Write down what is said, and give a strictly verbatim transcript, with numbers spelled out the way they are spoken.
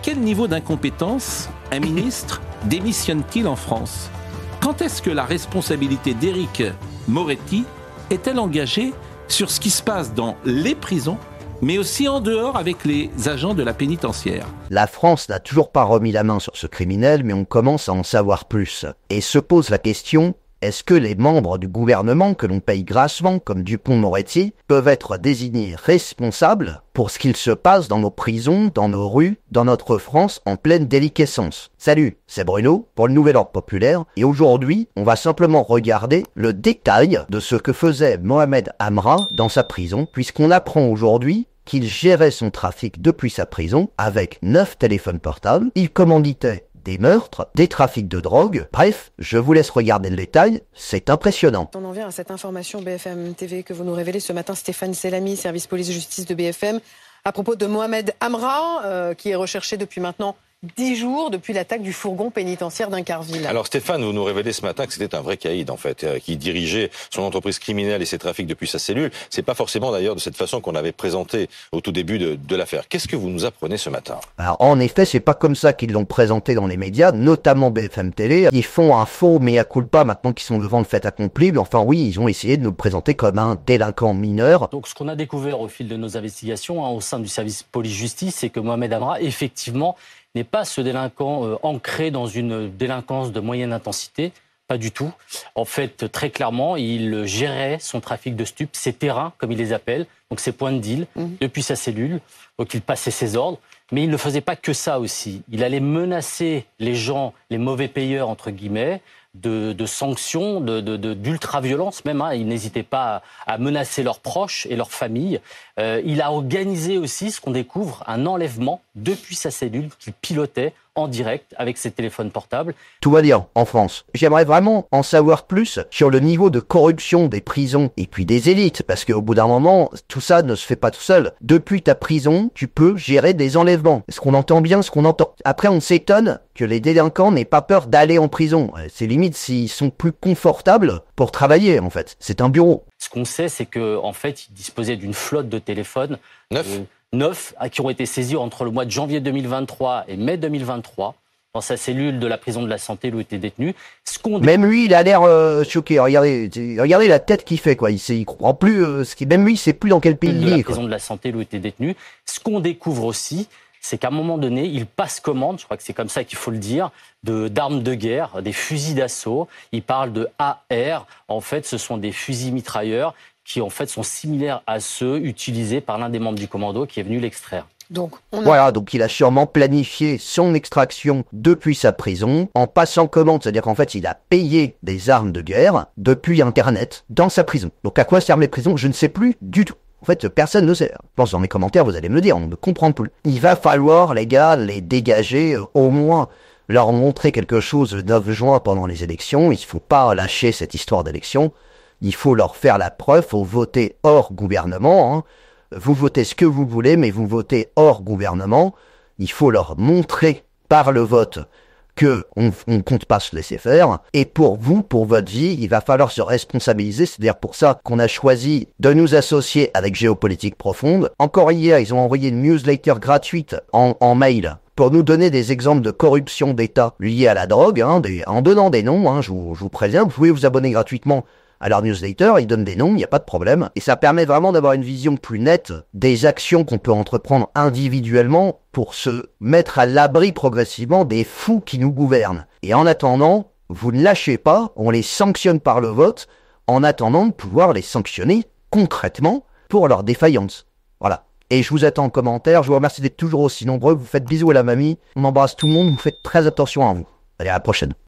quel niveau d'incompétence un ministre démissionne-t-il en France ? Quand est-ce que la responsabilité d'Éric Moretti est-elle engagée sur ce qui se passe dans les prisons, mais aussi en dehors avec les agents de la pénitentiaire ? La France n'a toujours pas remis la main sur ce criminel, mais on commence à en savoir plus. Et se pose la question, est-ce que les membres du gouvernement que l'on paye grassement, comme Dupond-Moretti, peuvent être désignés responsables pour ce qu'il se passe dans nos prisons, dans nos rues, dans notre France en pleine déliquescence? Salut, c'est Bruno pour le Nouvel Ordre Populaire, et aujourd'hui, on va simplement regarder le détail de ce que faisait Mohamed Amra dans sa prison, puisqu'on apprend aujourd'hui qu'il gérait son trafic depuis sa prison avec neuf téléphones portables, il commanditait des meurtres, des trafics de drogue. Bref, je vous laisse regarder le détail, c'est impressionnant. On en vient à cette information B F M T V que vous nous révélez ce matin, Stéphane Selami, service police-justice de B F M, à propos de Mohamed Amra, euh, qui est recherché depuis maintenant dix jours, depuis l'attaque du fourgon pénitentiaire d'Incarville. Alors Stéphane, vous nous révélez ce matin que c'était un vrai caïd en fait, euh, qui dirigeait son entreprise criminelle et ses trafics depuis sa cellule. C'est pas forcément d'ailleurs de cette façon qu'on avait présenté au tout début de, de l'affaire. Qu'est-ce que vous nous apprenez ce matin ? Alors en effet, c'est pas comme ça qu'ils l'ont présenté dans les médias, notamment B F M Télé. Ils font un faux mea culpa maintenant qu'ils sont devant le fait accompli. Mais enfin oui, ils ont essayé de nous présenter comme un délinquant mineur. Donc ce qu'on a découvert au fil de nos investigations hein, au sein du service police-justice, c'est que Mohamed Amra, effectivement, n'est pas ce délinquant euh, ancré dans une délinquance de moyenne intensité, pas du tout. En fait, très clairement, il gérait son trafic de stupes, ses terrains, comme il les appelle, donc ses points de deal, mmh. depuis sa cellule, donc il passait ses ordres. Mais il ne faisait pas que ça aussi. Il allait menacer les gens, les mauvais payeurs, entre guillemets, de, de sanctions, de, de, de, d'ultra-violence même. Hein. Il n'hésitait pas à, à menacer leurs proches et leurs familles. Euh, il a organisé aussi, ce qu'on découvre, un enlèvement depuis sa cellule qu'il pilotait en direct avec ses téléphones portables. Tout va bien en France. J'aimerais vraiment en savoir plus sur le niveau de corruption des prisons et puis des élites, parce qu'au bout d'un moment, tout ça ne se fait pas tout seul. Depuis ta prison, tu peux gérer des enlèvements. Est-ce qu'on entend bien ce qu'on entend? Après, on s'étonne que les délinquants n'aient pas peur d'aller en prison. C'est limite s'ils sont plus confortables pour travailler, en fait. C'est un bureau. Ce qu'on sait, c'est que en fait, il disposait d'une flotte de téléphones. Neuf euh, Neuf qui ont été saisis entre le mois de janvier deux mille vingt-trois et mai deux mille vingt-trois dans sa cellule de la prison de la Santé où il était détenu. Ce qu'on... Même lui, il a l'air euh, choqué. Regardez, regardez la tête qu'il fait, quoi. Il sait, il comprend plus. Euh, ce qui, même lui, il sait plus dans quel pays il est. De la prison de la Santé où il était détenu. Ce qu'on découvre aussi, c'est qu'à un moment donné, il passe commande, je crois que c'est comme ça qu'il faut le dire, de d'armes de guerre, des fusils d'assaut. Il parle de A R. En fait, ce sont des fusils mitrailleurs qui en fait sont similaires à ceux utilisés par l'un des membres du commando qui est venu l'extraire. Donc, on a... Voilà, donc il a sûrement planifié son extraction depuis sa prison, en passant commande, c'est-à-dire qu'en fait il a payé des armes de guerre depuis Internet dans sa prison. Donc à quoi servent les prisons? Je ne sais plus du tout. En fait, personne ne sait. Je pense dans les commentaires, vous allez me le dire, on ne comprend plus. Il va falloir, les gars, les dégager, euh, au moins leur montrer quelque chose le neuf juin pendant les élections. Il ne faut pas lâcher cette histoire d'élection. Il faut leur faire la preuve, faut voter hors gouvernement. Hein. Vous votez ce que vous voulez, mais vous votez hors gouvernement. Il faut leur montrer par le vote que on, on compte pas se laisser faire. Et pour vous, pour votre vie, il va falloir se responsabiliser. C'est d'ailleurs pour ça qu'on a choisi de nous associer avec Géopolitique Profonde. Encore hier, ils ont envoyé une newsletter gratuite en, en mail pour nous donner des exemples de corruption d'État liés à la drogue, hein, des, en donnant des noms. Hein, je, vous, je vous préviens, vous pouvez vous abonner gratuitement à leur newsletter, ils donnent des noms, il n'y a pas de problème. Et ça permet vraiment d'avoir une vision plus nette des actions qu'on peut entreprendre individuellement pour se mettre à l'abri progressivement des fous qui nous gouvernent. Et en attendant, vous ne lâchez pas, on les sanctionne par le vote, en attendant de pouvoir les sanctionner concrètement pour leur défaillance. Voilà. Et je vous attends en commentaire, je vous remercie d'être toujours aussi nombreux, vous faites bisous à la mamie, on embrasse tout le monde, vous faites très attention à vous. Allez, à la prochaine.